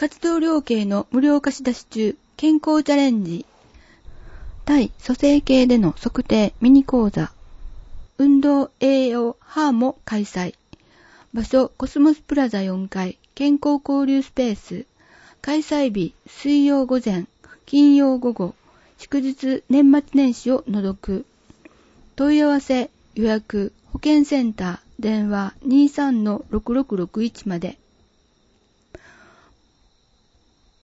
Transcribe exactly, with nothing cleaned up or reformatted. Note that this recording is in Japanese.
活動量計の無料貸し出し中、健康チャレンジ。対組成計での測定ミニ講座。運動栄養ハーモ開催。場所コスモスプラザよんかい健康交流スペース。開催日水曜午前、金曜午後、祝日年末年始を除く。問い合わせ予約保健センター電話 にじゅうさんのろくろくろくいち まで。